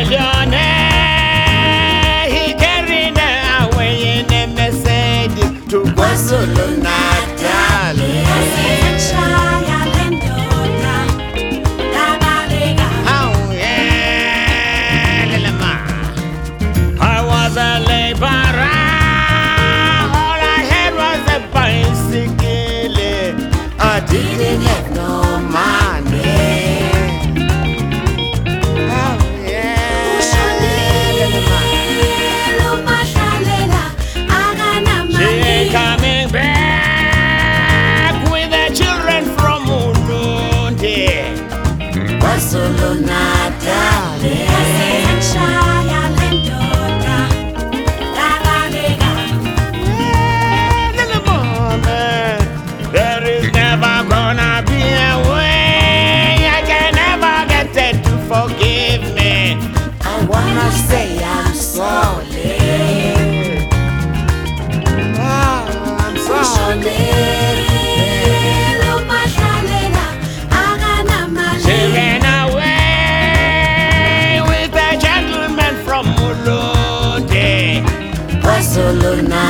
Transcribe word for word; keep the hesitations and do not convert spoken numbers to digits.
millionaire. He carried away in a message to KwaZulu Natal. Oh yeah, little ma. I was a laborer. All I had was a bicycle. I didn't have no money. Oh yeah, little ma. She ain't coming back with the children from Ulundi. KwaZulu Natal. Little woman, there is never gonna be a way. I can never get it to forgive me. I wanna say I'm sorry. Oh, I'm sorry. She ran away with a gentleman from Ulundi. KwaZulu Natal.